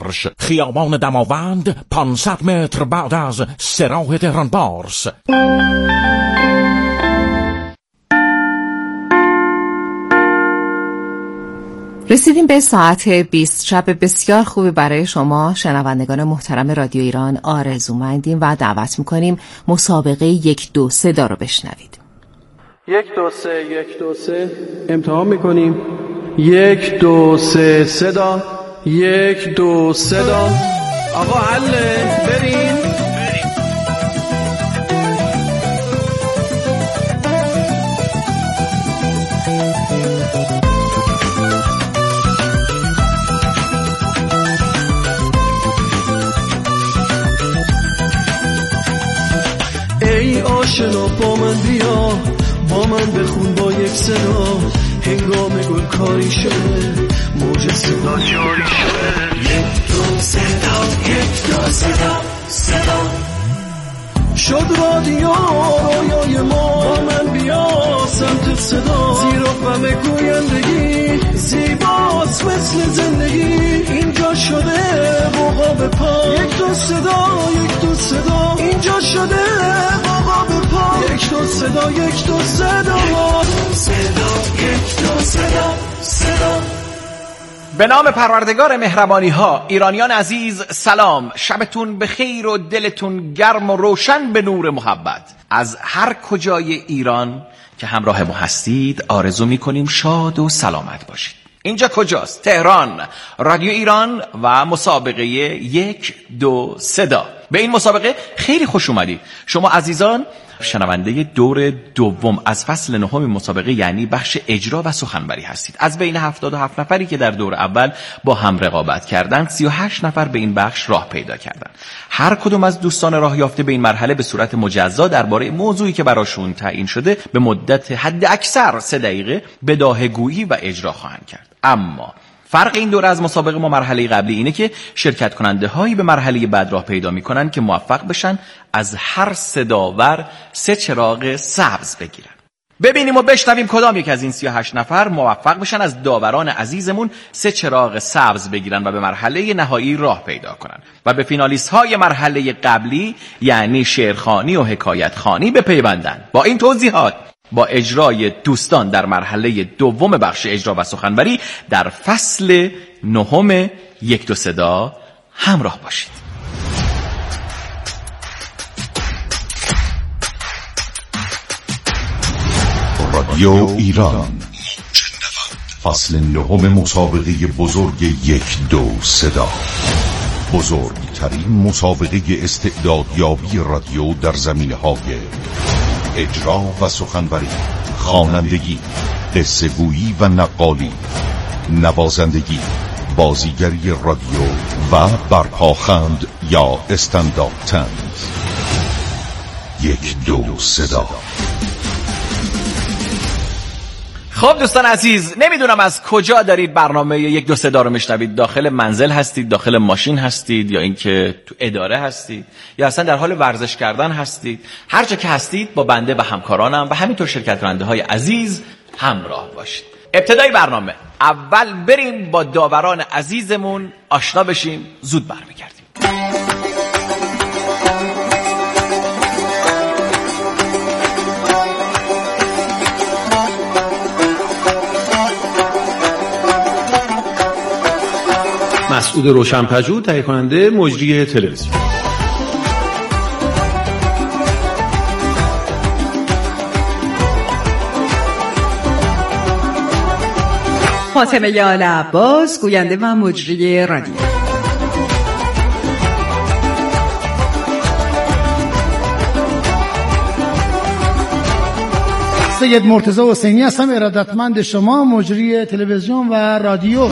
مارش، خیابان دماوند 500 متر بعد از سراح تهران بارس. رسیدیم به ساعت 20. شب بسیار خوبی برای شما شنوندگان محترم رادیو ایران آرزومندیم و دعوت میکنیم مسابقه 1 2 3 رو بشنوید. 1 2 3 1 2 3 امتحان میکنیم. 1 2 3 صدا. 1 2 صدا. آقا حله بریم. ای آشنا با من بیا، با من بخون با یک صدا، هنگام گل کاری شده موج صدا جاری شده. 1 2 صدا 1 2 صدا صدا شد رادیو رویای ما، با من بیا سمت صدا، زیرا غم گویندگی زیباست مثل زندگی، اینجا شده موقع به پا. 1 2 صدا 1 2 صدا اینجا شده موقع به پا. 1 2 صدا 1 2 صدا صدا 1 2 صدا صدا. به نام پروردگار مهربانی ها، ایرانیان عزیز سلام، شبتون بخیر و دلتون گرم و روشن به نور محبت. از هر کجای ایران که همراه ما هستید آرزو میکنیم شاد و سلامت باشید. اینجا کجاست؟ تهران، رادیو ایران و مسابقه 1 2 3. به این مسابقه خیلی خوش اومدید. شما عزیزان شنونده دور دوم از فصل 9 مسابقه، یعنی بخش اجرا و سخنوری هستید. از بین 77 نفری که در دور اول با هم رقابت کردند، 38 نفر به این بخش راه پیدا کردند. هر کدوم از دوستان راه یافته به این مرحله به صورت مجزا درباره موضوعی که براشون تعیین شده به مدت حد اکثر 3 دقیقه بداهه‌گویی و اجرا خواهند کرد. اما فرق این دوره از مسابقه ما مرحله قبلی اینه که شرکت کننده هایی به مرحله بعد راه پیدا میکنن که موفق بشن از هر 3 داور 3 چراغ سبز بگیرن. ببینیم و بشنویم کدام یک از این 38 نفر موفق بشن از داوران عزیزمون 3 چراغ سبز بگیرن و به مرحله نهایی راه پیدا کنن و به فینالیست های مرحله قبلی یعنی شعرخوانی و حکایت خوانی بپیوندن. با این توضیحات با اجرای دوستان در مرحله دوم بخش اجرا و سخنوری در فصل 9 1 2 3 همراه باشید. رادیو ایران فصل 9 مسابقه بزرگ 1 2 3. بزرگترین مسابقه استعدادیابی رادیو در زمینه‌های اجرا و سخنوری، خوانندگی، قصه گویی و نقالی، نوازندگی، بازیگری رادیو و برپاخند یا استندآپ طنز. 1 2 3. خب دوستان عزیز، نمیدونم از کجا دارید برنامه 1 2 3 رو میشنوید. داخل منزل هستید، داخل ماشین هستید، یا اینکه تو اداره هستید، یا اصلا در حال ورزش کردن هستید. هر جا که هستید با بنده و همکارانم و همینطور شرکت کننده های عزیز همراه باشید. ابتدای برنامه اول بریم با داوران عزیزمون آشنا بشیم، زود برمیگردیم. مسعود روشن‌پژوه، تهیه کننده مجری تلویزیون. فاطمه آل عباس، گوینده و مجری رادیو. سید مرتضی حسینی هستم، ارادتمند شما، مجری تلویزیون و رادیو.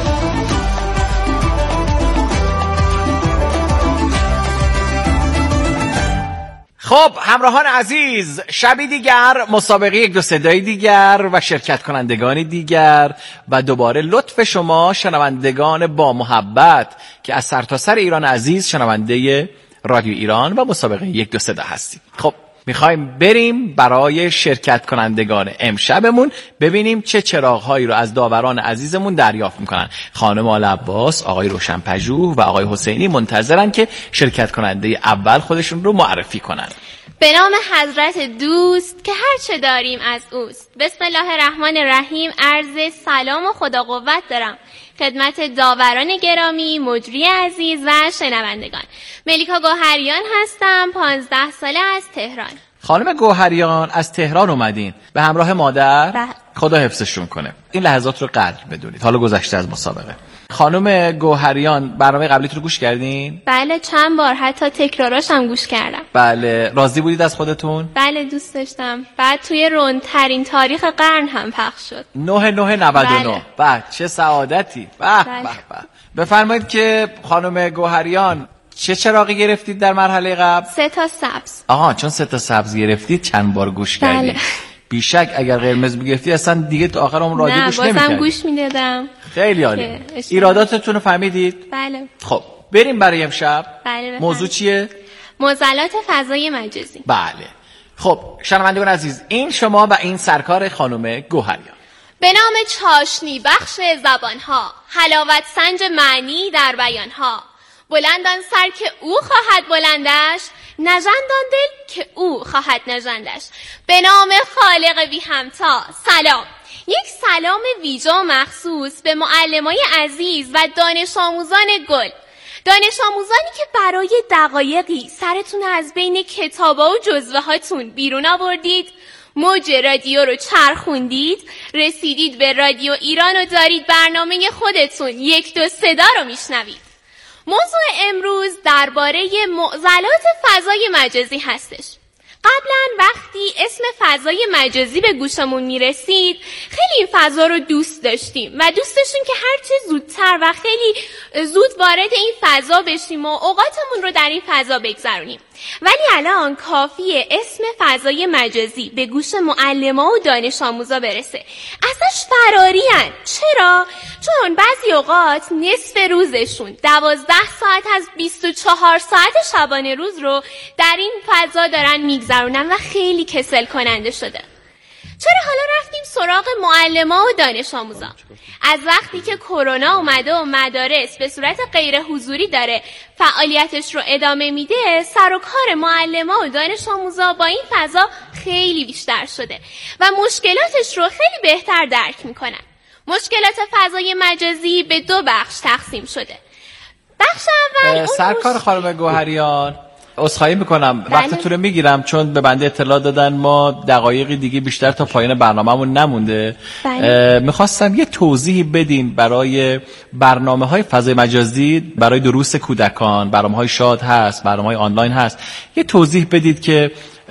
خب همراهان عزیز، شبی دیگر، مسابقه 1 2 3 دیگر و شرکت کنندگانی دیگر و دوباره لطف شما شنوندگان با محبت که از سرتاسر ایران عزیز شنونده رادیو ایران و مسابقه 1 2 3 هستید. خب میخوایم بریم برای شرکت کنندگان امشبمون ببینیم چه چراغ‌هایی رو از داوران عزیزمون دریافت میکنن. خانم آل عباس، آقای روشن‌پژوه و آقای حسینی منتظرن که شرکت کننده اول خودشون رو معرفی کنن. به نام حضرت دوست که هر چه داریم از اوست. بسم الله الرحمن الرحیم. عرض سلام و خدا قوت دارم خدمت داوران گرامی، مجری عزیز و شنوندگان. ملیکا گوهریان هستم، 15 ساله از تهران. خانم گوهریان از تهران اومدین به همراه مادر؟ خدا حفظشون کنه. این لحظات رو قدر بدونید حالا گذشته از مسابقه. خانم گوهریان برنامه قبلیت رو گوش کردین؟ بله چند بار، حتی تکراراش هم گوش کردم. بله. راضی بودید از خودتون؟ بله دوست داشتم. بعد توی رندترین تاریخ قرن هم پخش شد. 9/9/99. بله چه سعادتی. به. بفرمایید که خانم گوهریان چه چراغی گرفتید در مرحله قبل؟ 3 تا سبز. آها، چون 3 تا سبز گرفتید چند بار گوش کردید. بله. بیشک اگر قرمز بگرفتی اصلا دیگه تا آخر اون رادیو گوش نمی‌کردید. نه، بازم گوش میدادم. خیلی عالی. ایراداتتون رو فهمیدید؟ بله. خب بریم برای امشب. بله. موضوع چیه؟ معضلات فضای مجازی. بله. خب شنوندگان عزیز، این شما و این سرکار خانم گوهریان. به نام چاشنی بخش زبانها، حلاوت سنج معنی در بیانها، بلندان سر که او خواهد بلندش، نژندان دل که او خواهد نژندش. به نام خالق بی همتا سلام. یک سلام ویژه و مخصوص به معلمای عزیز و دانش آموزان گل. دانش آموزانی که برای دقایقی سرتون از بین کتابا و جزوه هاتون بیرون آوردید، موج رادیو رو چرخوندید، رسیدید به رادیو ایران و دارید برنامه خودتون 1 2 صدا رو میشنوید. موضوع امروز درباره معضلات فضای مجازی هستش. قبلا وقتی اسم فضای مجازی به گوشمون میرسید خیلی این فضا رو دوست داشتیم و دوست داشتیم که هرچه زودتر و خیلی زود وارد این فضا بشیم و اوقاتمون رو در این فضا بگذرونیم. ولی الان کافیه اسم فضای مجازی به گوش معلما و دانش آموزا برسه ازش فرارین. چرا؟ چون بعضی اوقات نصف روزشون 12 ساعت از 24 ساعت شبانه روز رو در این فضا دارن میگذرونن و خیلی کسل کننده شده. چرا حالا رفتیم سراغ معلما و دانش آموزا؟ از وقتی که کرونا اومده و مدارس به صورت غیر حضوری داره فعالیتش رو ادامه میده، سر و کار معلما و دانش آموزا با این فضا خیلی بیشتر شده و مشکلاتش رو خیلی بهتر درک میکنن. مشکلات فضای مجازی به 2 بخش تقسیم شده. بخش اول سرکار خانم گوهریان، عذرخواهی میکنم وقتتون رو میگیرم چون به بنده اطلاع دادن ما دقایقی دیگه بیشتر تا پایان برنامه‌مون نمونده. میخواستم یه توضیحی بدین برای برنامه‌های فضای مجازی، برای دروس کودکان، برنامه‌های شاد هست، برنامه‌های آنلاین هست. یه توضیح بدید که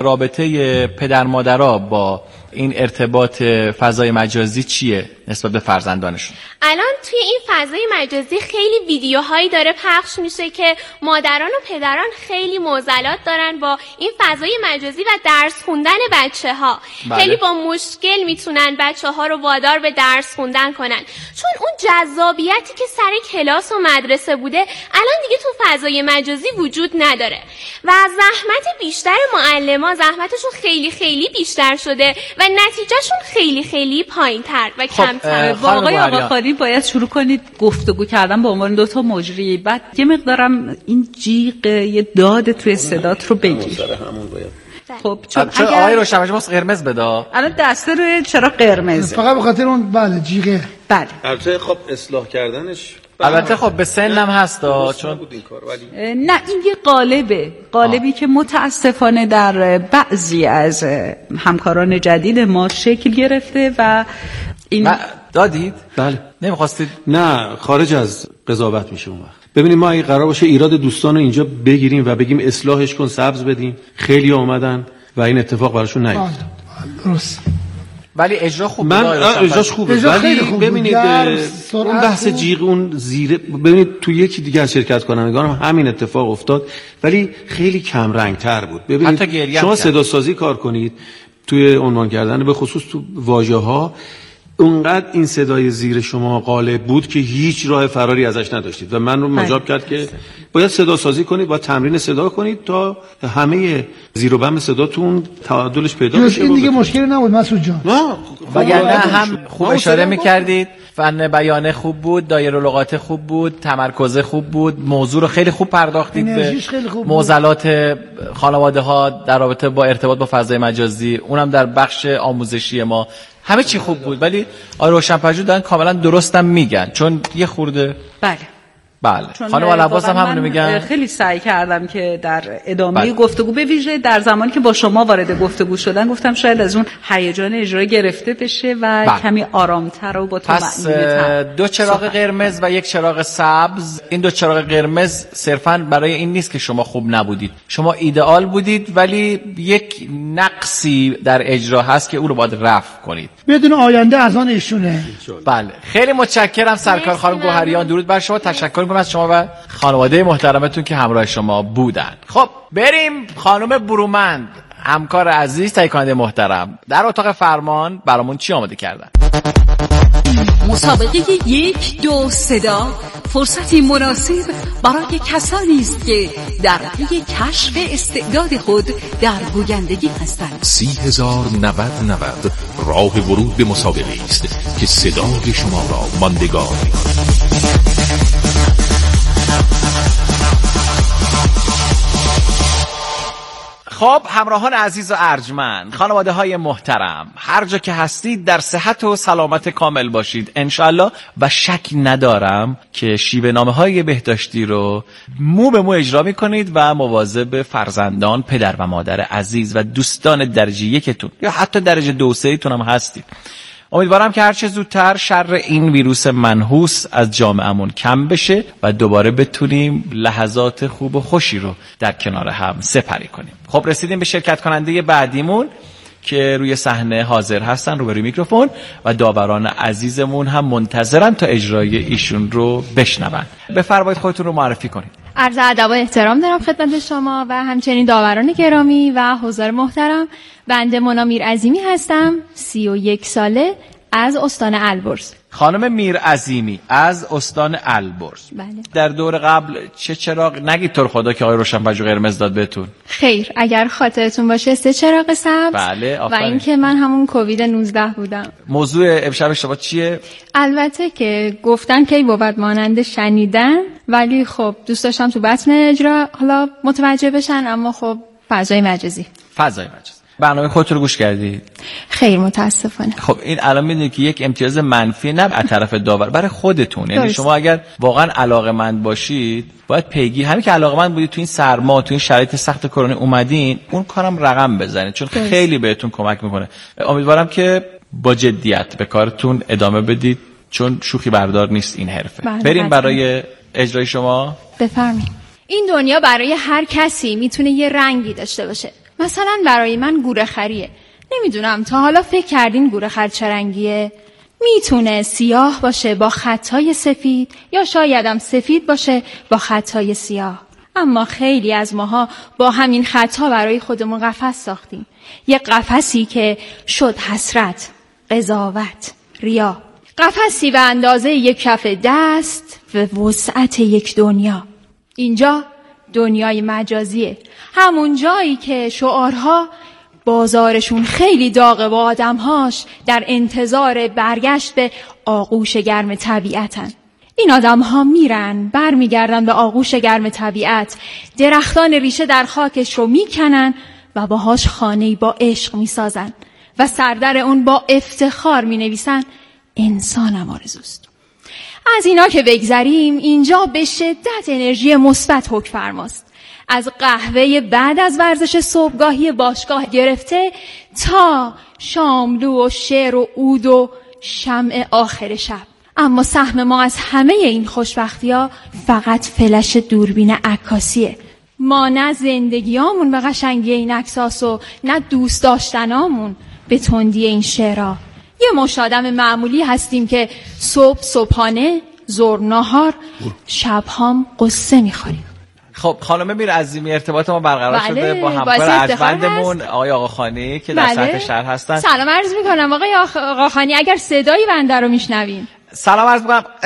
رابطه پدر مادرها با این ارتباط فضای مجازی چیه نسبت به فرزندانشون؟ الان توی این فضای مجازی خیلی ویدیوهایی داره پخش میشه که مادران و پدران خیلی معضلات دارن با این فضای مجازی و درس خوندن بچه‌ها. خیلی با مشکل میتونن بچه‌ها رو وادار به درس خوندن کنن، چون اون جذابیتی که سر کلاس و مدرسه بوده الان دیگه تو فضای مجازی وجود نداره و زحمت بیشتر معلما، زحمتشون خیلی خیلی بیشتر شده و نتیجهشون خیلی خیلی پایین‌تر و کمتر. با آقای آقاخانی باید شروع کنید گفتگو کردن با عنوان 2 تا مجری، بعد یه مقدارم این جیغ یه داد توی صدات رو بگیر. خب چون اگر آقای روشن‌پژوه قرمز بده، الان دسته روی چرا قرمزه؟ فقط به خاطر اون بله جیغه. بله البته خب اصلاح کردنش البته خب به سنم هستا چون نه این یه قالبی که متاسفانه در بعضی از همکاران جدید ما شکل گرفته و این دادید؟ بله. نمیخواستید؟ نه، خارج از قضاوت میشه اون وقت. ببینید ما اگه قرار باشه ایراد دوستان رو اینجا بگیریم و بگیم اصلاحش کن، سبز بدیم، خیلی اومدن و این اتفاق براشون نیفتاد. درست. ولی اجرا خوب من اجراش خوبه، ولی ببینید اون بحث جیغ اون زیره، ببینید تو یکی دیگه از شرکت کنندگان هم همین اتفاق افتاد ولی خیلی کم رنگ تر بود. ببینید شما صدا سازی کار کنید توی عنوان کردن به خصوص تو واژه‌ها، اونقدر این صدای زیر شما غالب بود که هیچ راه فراری ازش نداشتید و من رو مجاب کرد که باید صدا سازی کنید، باید تمرین صدا کنید تا همه زیر و بم صداتون تعادلش پیدا بشه. این دیگه مشکلی نبود مسعود جان. نه وگرنه هم خوب اشاره می‌کردید، فن بیانه خوب بود، دایره لغات خوب بود، تمرکز خوب بود، موضوع رو خیلی خوب پرداختید به معضلات خانواده‌ها در رابطه با ارتباط با فضای مجازی، اونم در بخش آموزشی ما همه چی خوب بود. ولی آقای روشن‌پژوه دارن کاملا درستم میگن، چون یه خورده بله خانم العباس هم همونو میگن. خیلی سعی کردم که در ادامه گفتگو به ویژه در زمانی که با شما وارد گفتگو شدن گفتم شاید از اون هیجان اجرا گرفته بشه و کمی آرام‌تر و با طمأنینه‌تر. دو چراغ قرمز و یک چراغ سبز. این دو چراغ قرمز صرفاً برای این نیست که شما خوب نبودید، شما ایدئال بودید، ولی یک نقصی در اجرا هست که او رو باید رفع کنید. بدون آینده از آن ایشونه. بله خیلی متشکرم سرکار خانم گوهریان، درود بر شما، تشکر از شما و خانواده محترمتون که همراه شما بودن. خب بریم خانم برومند، همکار عزیز، تهیه کننده محترم، در اتاق فرمان برامون چی آماده کردن؟ مسابقه 1 2 صدا فرصتی مناسب برای کسانی است که در پی کشف استعداد خود در گویندگی هستند. 30,090 راه ورود به مسابقه است که صدای شما را ماندگار می‌کند. خب همراهان عزیز و ارجمند، خانواده های محترم، هر جا که هستید در صحت و سلامت کامل باشید انشالله، و شک ندارم که شیوه نامه های بهداشتی رو مو به مو اجرا میکنید و مواظب فرزندان، پدر و مادر عزیز و دوستان درجه 1تون یا حتی درجه 2 و 3 تون هم هستید. امیدوارم که هرچه زودتر شر این ویروس منحوس از جامعهمون کم بشه و دوباره بتونیم لحظات خوب و خوشی رو در کنار هم سپری کنیم. خب رسیدیم به شرکت کننده بعدیمون که روی صحنه حاضر هستن روبروی میکروفون و داوران عزیزمون هم منتظرن تا اجرای ایشون رو بشنون. بفرمایید خودتون رو معرفی کنید. عرض ادب و احترام دارم خدمت شما و همچنین داوران گرامی و حضار محترم. بنده مونا میرعظیمی هستم، 31 ساله، از استان البرز. خانم میرعظیمی از استان البرز. بله. در دور قبل چه چراغ نگید تو خدا که آقای روشن‌پژوه قرمز داد بهتون؟ خیر، اگر خاطرتون باشه 3 چراغ سبز. بله، و اینکه من همون کووید 19 بودم. موضوع امشب شما چیه؟ البته که گفتن کی بود مانند شنیدن، ولی خب دوست داشتم تو بطن اجرا حالا متوجه بشن، اما خب فضای مجازی. برنامه خودتون رو گوش کردی؟ خیر متاسفانه. خب این الان میدونید که یک امتیاز منفی نه از طرف داور، برای خودتون. یعنی شما اگر واقعا علاقه‌مند باشید باید پیگیر، همین که علاقه‌مند بودید تو این سرما، تو این شرایط سخت کرونا اومدین، اون کارم رقم بزنید چون خیلی بهتون کمک میکنه. امیدوارم که با جدیت به کارتون ادامه بدید چون شوخی بردار نیست این حرفه. بریم برای اجرای شما. بفرمایید. این دنیا برای هر کسی میتونه یه رنگی داشته باشه. مثلا برای من گورخریه. نمیدونم تا حالا فکر کردین گورخر چه رنگیه؟ میتونه سیاه باشه با خطای سفید یا شایدم سفید باشه با خطای سیاه. اما خیلی از ماها با همین خطا برای خودمون قفس ساختیم. یه قفسی که شد حسرت، قضاوت، ریا. قفسی به اندازه یک کف دست و وسعت یک دنیا. اینجا دنیای مجازیه، همون جایی که شعارها بازارشون خیلی داغه و آدمهاش در انتظار برگشت به آغوش گرم طبیعتن. این آدمها میرن برمیگردن به آغوش گرم طبیعت، درختان ریشه در خاکش رو میکنن و باهاش خانه‌ای با عشق میسازن و سردر اون با افتخار مینویسن انسانم آرزوست. از اینا که بگذریم، اینجا به شدت انرژی مثبت حکم‌فرماست. از قهوه بعد از ورزش صبحگاهی باشگاه گرفته تا شاملو و شعر و عود و شمع آخر شب. اما سهم ما از همه این خوشبختی‌ها فقط فلش دوربین عکاسیه. ما نه زندگیامون به قشنگی این عکساس و نه دوست داشتنامون به تندی این شعرها. یه مشت آدم معمولی هستیم که صبحانه، ظهر ناهار، شب‌هام قصه می‌خوریم. خب خانم میرعظیمی، ارتباط ما برقرار شده با همکار ارجمندمون آقای آقاخانی که در سطح شهر هستن. سلام عرض می‌کنم آقای آقاخانی، اگر صدای بنده رو میشنوین. سلام عرض می‌کنم.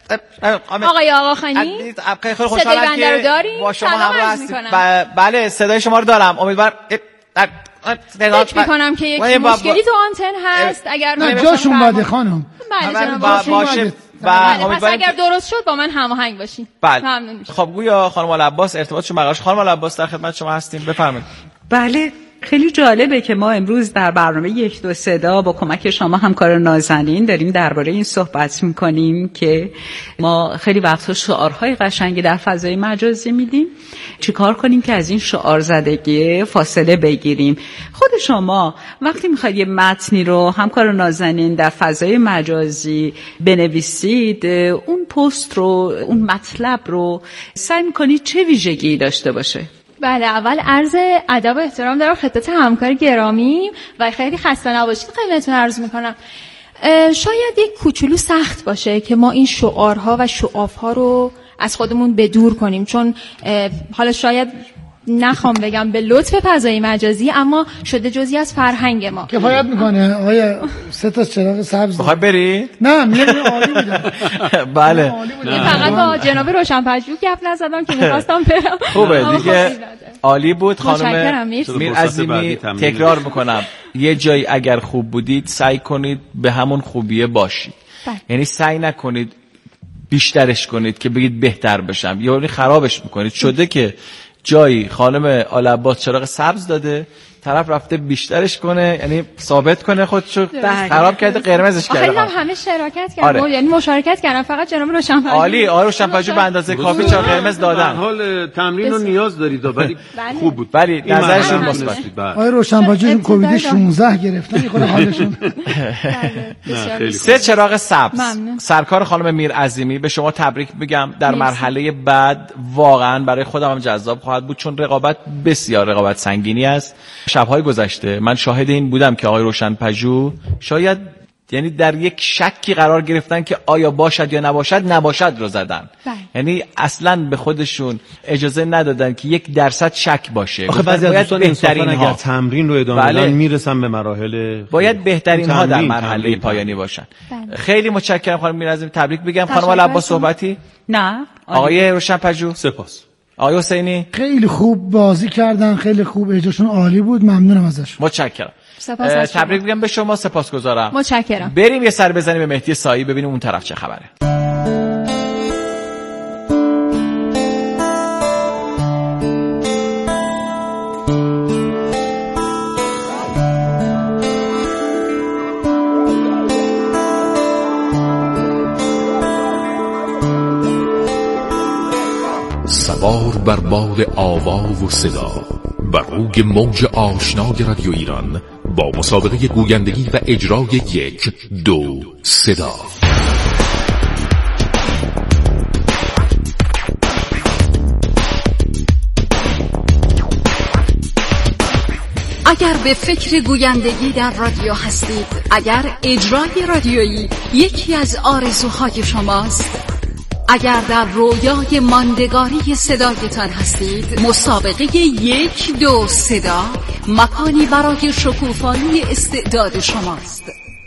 آقای آقاخانی خیلی خوشحالم که با شما همراه هستیم. بله صدای شما رو دارم. امیدوارم فکر میکنم که یک مشکلی تو آنتن هست. اگر جاشون بده خانم. باشه پس اگر درست شد با من هماهنگ باشین. ممنون میشم. خب گویا خانم آل‌عباس ارتباطشون برقرار. خانم آل‌عباس در خدمت شما هستیم، بفرمایید. بله خیلی جالبه که ما امروز در برنامه یک دو صدا با کمک شما همکار نازنین داریم درباره این صحبت میکنیم که ما خیلی وقتا شعارهای قشنگی در فضای مجازی میدیم. چیکار کنیم که از این شعار زدگی فاصله بگیریم؟ خود شما وقتی میخواید یه متنی رو همکار نازنین در فضای مجازی بنویسید، اون پست رو، اون مطلب رو سعی میکنید چه ویژگی داشته باشه؟ بله، اول عرض ادب و احترام دارم خدمت همکار گرامی و خیلی خسته نباشید خدمتتون عرض میکنم. شاید یک کوچولو سخت باشه که ما این شعارها و شعافها رو از خودمون بدور کنیم، چون حالا شاید نخوام بگم به لطف فضای مجازی، اما شده جزئی از فرهنگ ما. کفایت میکنه آیا 3 تا چراغ سبز بخوای بری؟ نه میرم عالی بودم. بله فقط با جناب روشن‌پژوه گپ نزدم که می‌خواستم برم. خوبه دیگه، عالی بود. خانم میرعظیمی تکرار میکنم، یه جایی اگر خوب بودید سعی کنید به همون خوبیه باشید. یعنی سعی نکنید بیشترش کنید که بگید بهتر بشم، یعنی خرابش میکنید. شده که جایی خانم آل‌عباس چراغ سبز داده، طرف رفته بیشترش کنه، یعنی ثابت کنه خودشو، خراب کرده، قرمزش کرده. خیلی همه شرکت کردن، یعنی مشارکت کردن، فقط جناب روشن‌پژوه عالی. روشن‌پژوه به اندازه کافی چراغ قرمز دادن. حال تمرین رو نیاز دارید ولی خوب بود. ولی نظرشون مثبت. آقای روشن‌پژوه کووید 16 گرفتن، خود حالشون. 3 چراغ سبز. سرکار خانم میرعظیمی، به شما تبریک بگم. در مرحله بعد واقعا برای خودم هم جذاب خواهد بود، چون رقابت بسیار رقابت سنگینی است. شب‌های گذشته من شاهد این بودم که آقای روشن‌پژوه شاید یعنی در یک شکی قرار گرفتن که آیا باشد یا نباشد رو زدن. یعنی اصلاً به خودشون اجازه ندادن که 1% شک باشه. بعضی از دوستان بهترین اگر تمرین رو ادامه بدن میرسن به مراحل، باید بهترین ها در مرحله پایانی باشن. خیلی متشکرم خانم میرعظیمی، تبریک بگم. خانم آل‌عباس صحبتی؟ نه. آقای روشن‌پژوه سپاس. آقای حسینی خیلی خوب بازی کردن، خیلی خوب، اجراشون عالی بود، ممنونم ازشون. متشکرم. تبریک میگم به شما، سپاسگزارم. متشکرم. بریم یه سر بزنیم به مهدی سایی ببینیم اون طرف چه خبره. سوار بر باد آوا و صدا، بر روی موج آشنای رادیو ایران، با مسابقه گویندگی و اجرای 1 2 صدا. اگر به فکر گویندگی در رادیو هستید، اگر اجرای رادیویی یکی از آرزوهای شماست، اگر در رویای ماندگاری صدایتان هستید، مسابقه 1 2 صدا مکانی برای شکوفایی استعداد شماست.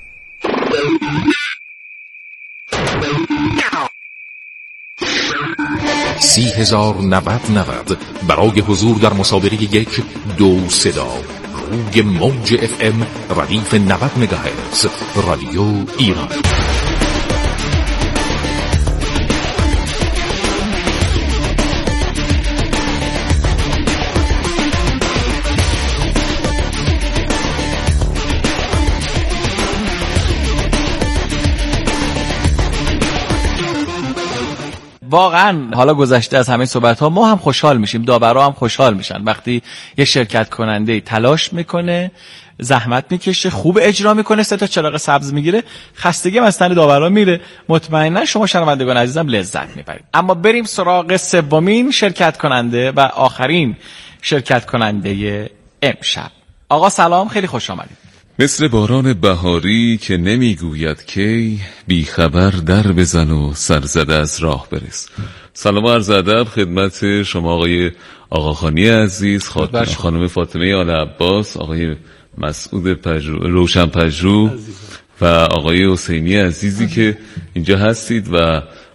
30,090 برای حضور در مسابقه 1 2 صدا روی موج FM ردیف 90 مگاهرتز رادیو ایران. واقعا حالا گذشته از همه صحبت ها ما هم خوشحال میشیم، داورا هم خوشحال میشن وقتی یه شرکت کننده تلاش میکنه، زحمت میکشه، خوب اجرا میکنه، 3 تا چراغ سبز میگیره، خستگی از تن داورا میره. مطمئنا شما شنوندگان عزیزم لذت میبرید. اما بریم سراغ سومین شرکت کننده و آخرین شرکت کننده امشب. آقا سلام، خیلی خوش آمدید. مثل باران بهاری که نمیگوید کی، بی خبر در بزن و سرزده از راه برس. سلام و عرض ادب خدمت شما آقای آقاخانی عزیز، خانم فاطمه آل‌عباس، آقای مسعود روشن‌پژوه و آقای حسینی عزیزی که اینجا هستید و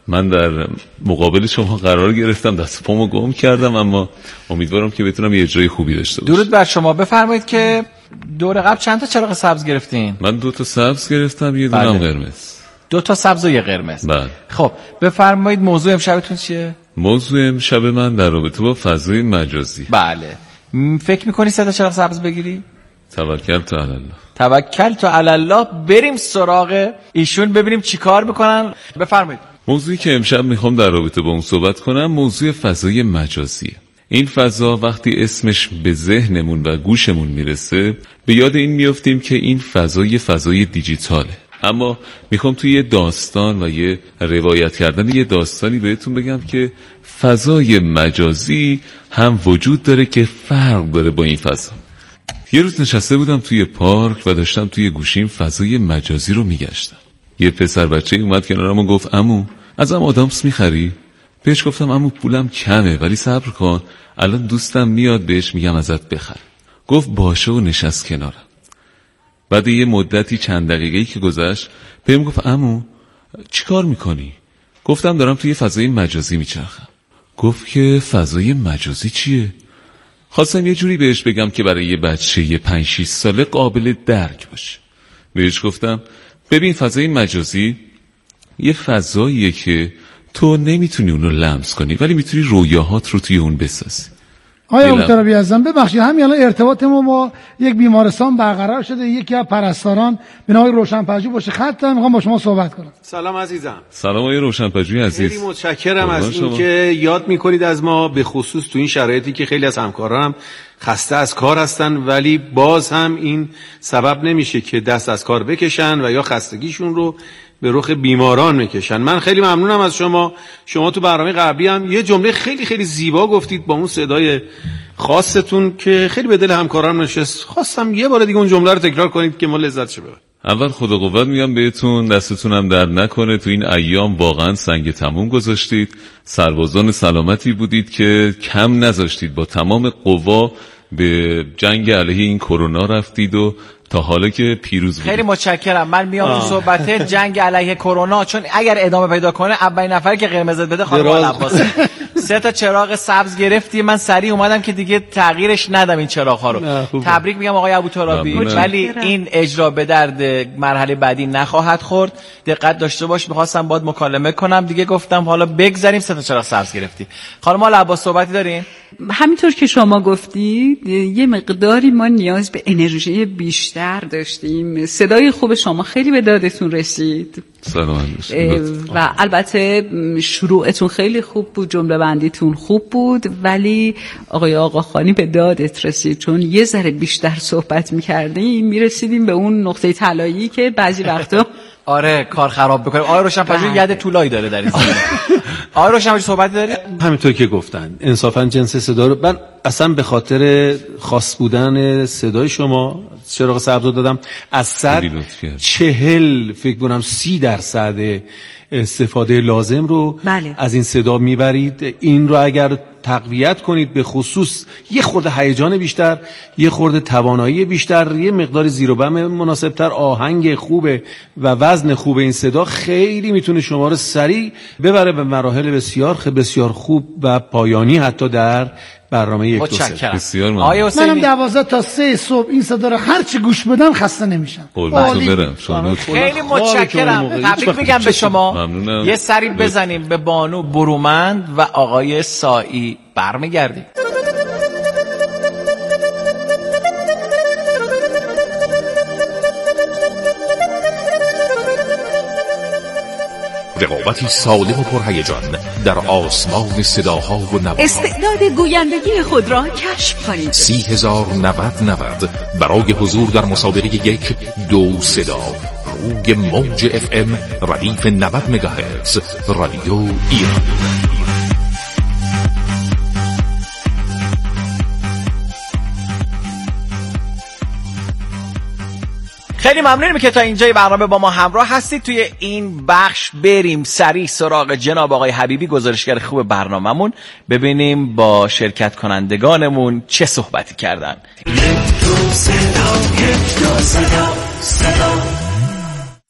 من در مقابل شما قرار گرفتم، دست پامو گم کردم، اما امیدوارم که بتونم یه اجرای خوبی داشته باشم. درود بر شما. بفرمایید که دور قبل چند تا چراغ سبز گرفتین؟ من 2 تا سبز گرفتم، یه دونم قرمز. 2 تا سبز و یه قرمز. بله. خب بفرمایید موضوع امشبتون چیه؟ موضوع امشب من در رابطه با فضای مجازی. بله. فکر می‌کنی 3 تا چراغ سبز بگیری؟ توکل تو علی الله. توکل تو علی الله. بریم سراغ ایشون ببینیم چیکار میکنن. بفرمایید. موضوعی که امشب میخوام در رابطه با اون صحبت کنم موضوع فضای مجازیه. این فضا وقتی اسمش به ذهنمون و گوشمون میرسه به یاد این میافتیم که این فضای دیجیتاله. اما میخوام توی یه داستان و یه روایت کردن یه داستانی بهتون بگم که فضای مجازی هم وجود داره که فرق داره با این فضا. یه روز نشسته بودم توی پارک و داشتم توی گوشیم فضای مجازی رو میگشتم. یه پسر بچه اومد کنارم و گفت عمو ازم آدامس میخری؟ بهش گفتم عمو پولم کمه ولی صبر کن الان دوستم میاد بهش میگم ازت بخر. گفت باشه و نشست کنارم. بعد یه مدتی چند دقیقه‌ای که گذشت بهم گفت عمو چیکار میکنی؟ گفتم دارم توی فضای مجازی میچرخم. گفت که فضای مجازی چیه؟ خواستم یه جوری بهش بگم که برای یه بچه 5-6 ساله قابل درک باشه. بهش گفتم ببین فضای مجازی یه فضاییه که تو نمیتونی اون رو لمس کنی ولی میتونی رویاهات رو توی اون بسازی. آیا ابوترابی عزیزم ببخشید همین الان ارتباط ما با یک بیمارستان برقرار شده، یکی از پرستاران به نام روشن‌پژوه باشه خط میخوام با شما صحبت کنم. سلام عزیزم. سلام آقای روشن‌پژوه عزیز. خیلی متشکرم از اینکه یاد میکنید از ما، به خصوص تو این شرایطی که خیلی از همکارانم خسته از کار هستن ولی باز هم این سبب نمیشه که دست از کار بکشن و یا خستگیشون رو به رخ بیماران میکشن. من خیلی ممنونم از شما. شما تو برنامه قبلی هم یه جمله خیلی خیلی زیبا گفتید با اون صدای خاصتون که خیلی به دل همکارانم نشست. خواستم یه بار دیگه اون جمله رو تکرار کنید که ما لذتش ببریم. اول خدا قوت میگم بهتون، دستتونم درد نکنه. تو این ایام واقعا سنگ تموم گذاشتید، سربازان سلامتی بودید که کم نذاشتید، با تمام قوا به جنگ علیه این کرونا رفتید و تا حالا که پیروز بودید. خیلی متشکرم. من میام اون صحبت جنگ علیه کرونا، چون اگر ادامه پیدا کنه اولین نفری که قرمز بده خانم عباسی. 3 تا چراغ سبز گرفتی، من سریع اومدم که دیگه تغییرش ندم این چراغ‌ها رو. تبریک میگم آقای ابوترابی، ولی این اجرا به درد مرحله بعدی نخواهد خورد. دقت داشته باش. می‌خواستم باهات مکالمه کنم دیگه، گفتم حالا بگذریم. 3 تا چراغ سبز گرفتی. خانم عباس صحبتی دارین؟ همینطور که شما گفتید یه مقداری ما نیاز به انرژی بیشتر داشتیم. صدای خوب شما خیلی به دادتون رسید. و البته شروعتون خیلی خوب بود، جمله بندیتون خوب بود، ولی آقای آقاخانی به دادت رسید، چون یه ذره بیشتر صحبت می‌کردیم میرسیدیم به اون نقطه طلایی که بعضی وقتا آره کار خراب بکنه. آقای روشن‌پژوه ید طولایی داره در این زمینه. آقای روشن‌پژوه صحبتی داری؟ همینطور که گفتن انصافا جنس صدا رو من اصلا به خاطر خاص بودن صدای شما چراغ سبز دادم. از 140 فکر کنم 30% استفاده لازم رو از این صدا میبرید. این رو اگر تقویت کنید، به خصوص یه خورده هیجان بیشتر، یه خورده توانایی بیشتر، یه مقدار زیر و بم مناسبتر، آهنگ خوبه و وزن خوب این صدا خیلی میتونه شما رو سریع ببره به مراحل بسیار خوب و پایانی حتی در برنامه 1 2 3. بسیار منم 12 تا 3 صبح این صدا رو هر چی گوش بدم خسته نمیشم. خیلی متشکرم. تبریک میگم به شما. یه سری بزنیم به بانو برومند و آقای سایی. برمیگردیم. رقابتی سالم و پرهیجان در آسمان صداها و نواها. استعداد گویندگی خود را کشف کنید. 30,090 برای حضور در مسابقه 1 2 صدا. روی موج FM ردیف 90 مگاهرتز رادیو ایران. خیلی ممنونیم که تا اینجای برنامه با ما همراه هستید. توی این بخش بریم سریع سراغ جناب آقای حبیبی، گزارشگر خوب برنامه‌مون، ببینیم با شرکت کنندگانمون چه صحبتی کردن.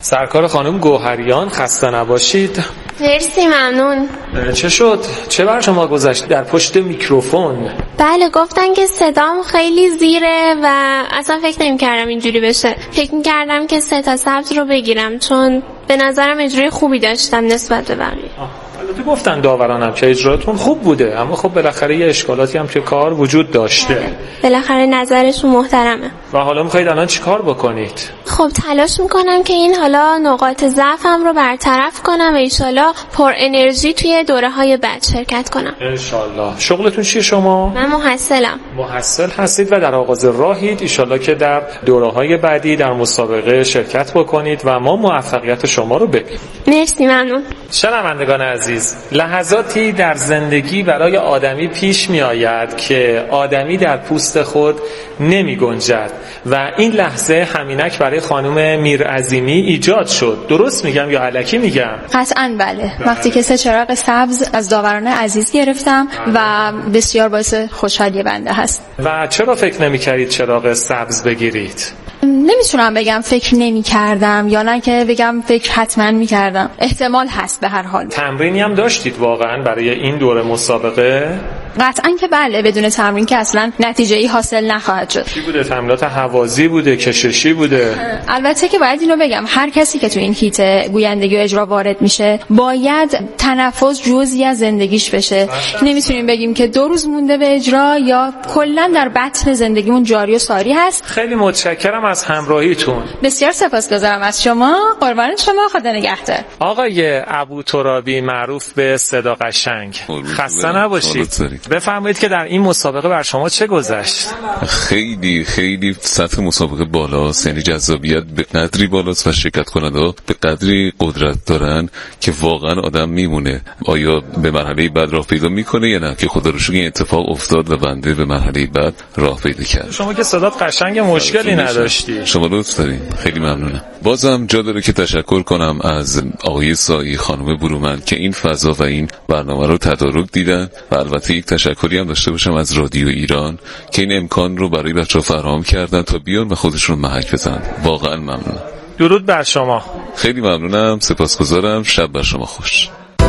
سرکار خانم گوهریان، خسته نباشید. مرسی، ممنون. چه شد؟ چه بر شما گذشت در پشت میکروفون؟ بله، گفتن که صدام خیلی زیره و اصلا فکر نمی‌کردم اینجوری بشه. فکر می‌کردم که 3 تا سبز رو بگیرم چون به نظرم اجرای خوبی داشتم نسبت به بقیه. البته گفتن داورانم که اجراتون خوب بوده، اما خب بالاخره یه اشکالاتی هم که کار وجود داشته. بالاخره نظرشون محترمه. و حالا می‌خواید الان چیکار بکنید؟ خب تلاش می‌کنم که این حالا نقاط ضعفم رو برطرف کنم و ان شاءالله پر انرژی توی دوره‌های بعد شرکت کنم. ان شاءالله. شغلتون چیه شما؟ من محصلم. محصل هستید و در آغاز راهید. ان شاءالله که در دوره‌های بعدی در مسابقه شرکت بکنید و ما موفقیت شما رو ببینیم. مرسی، ممنون. شنوندگان عزیز، لحظاتی در زندگی برای آدمی پیش می آید که آدمی در پوست خود نمی گنجد و این لحظه همینک برای خانم میرعظیمی ایجاد شد. درست میگم یا الکی میگم؟ قطعاً بله. وقتی که 3 چراغ سبز از داوران عزیز گرفتم و بسیار باعث خوشحالی بنده هست. و چرا فکر نمی کردید چراغ سبز بگیرید؟ نمیتونم بگم فکر نمی کردم یا نه که بگم فکر حتما می کردم. احتمال هست به هر حال. تمرینی هم داشتید واقعا برای این دوره مسابقه؟ قطعا که بله، بدون تمرین که اصلا نتیجه‌ای حاصل نخواهد شد. چی بوده؟ تمرینات هوازی بوده، کششی بوده؟ البته که باید اینو بگم، هر کسی که تو این هیت گویندگی و اجرا وارد میشه باید تنفس جزئی از زندگیش بشه. نمیتونیم بگیم که 2 روز مونده به اجرا یا کلا در بطن زندگیمون جاری و ساری هست. خیلی متشکرم از همراهیتون. بسیار سپاسگزارم از شما. قربان شما، خدا نگهدار. آقای ابوترابی معروف به صدا قشنگ، خسته نباشید. بفرمایید که در این مسابقه بر شما چه گذشت؟ خیلی خیلی سطح مسابقه بالاست، یعنی جذابیت به قدری بالاست و شرکت کننده به قدری قدرت دارن که واقعا آدم میمونه آیا به مرحله بعد راه پیدا میکنه یا نه، که خدا رو شکر این اتفاق افتاد و بنده به مرحله بعد راه پیدا کرد. شما که صدات قشنگ مشکلی نداشتی. شما لطف دارین، خیلی ممنونم. بازم جا داره که تشکر کنم از آقای سایی، خانم برومند که این فضا و این برنامه رو تدارک دیدن و البته یک تشکری هم داشته باشم از رادیو ایران که این امکان رو برای بچه‌ها فراهم کردن تا بیان و خودشون محک بزنن. واقعا ممنونم. درود بر شما. خیلی ممنونم، سپاسگزارم. شب بر شما خوش.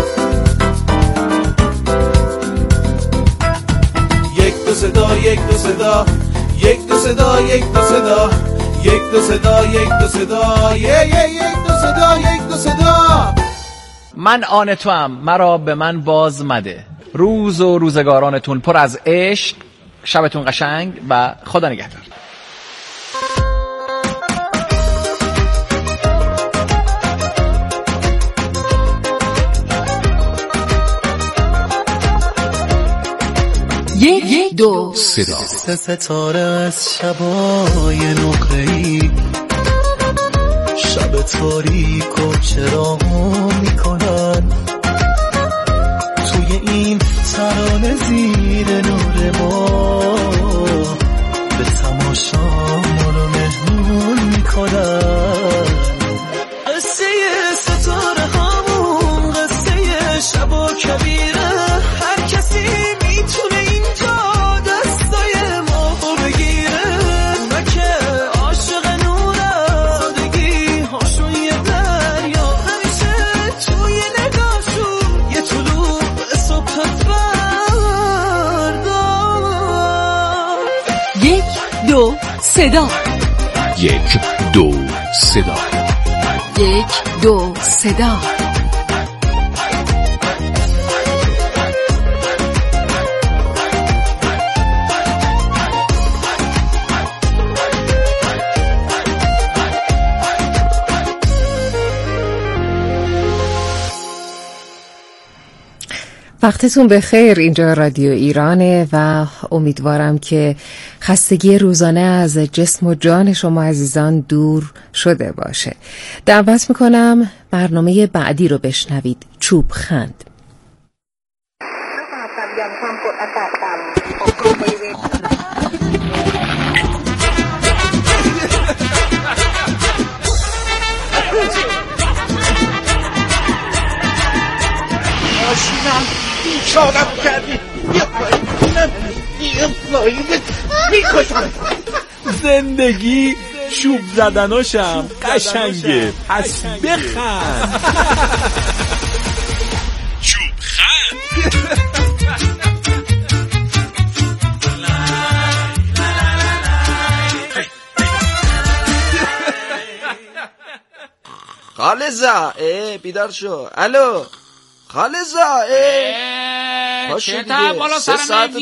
یک دو صدا، یک دو صدا، یک دو صدا، یک دو صدا، یک دو صدا، یک دو صدا، یک دو صدا، یک دو صدا. من آن تو هم، مرا به من باز مده. روز و روزگارانتون پر از عشق، شبتون قشنگ و خدا نگهدار. یک دو صدا. ستاره از شبای نقره‌ای، شب تاریک و چراغ میکنن توی این ترانه زیر نور ما، به تماشا ما رو مهمون میکنن. قصه ستاره هامون قصه شب و کبیره، هر کسی میتونه اینجا دستای ما بگیره. اونا که عاشق نوره، سادگی هاشون یه دریا، همیشه توی نگاهشون یه طلوع صبح فردا. یک دو صدا، یک دو صدا، یک دو صدا. وقتتون بخیر. اینجا رادیو ایرانه و امیدوارم که خستگی روزانه از جسم و جان شما عزیزان دور شده باشه. دعوت میکنم برنامه بعدی رو بشنوید، چوب خند. شاقم کردی، یه پایین میکشم. زندگی چوب زدناشم قشنگه، پس بخند. چوب خند. خالزا بیدار شو. الو خالزا پاشو دیگه، 3 ساعت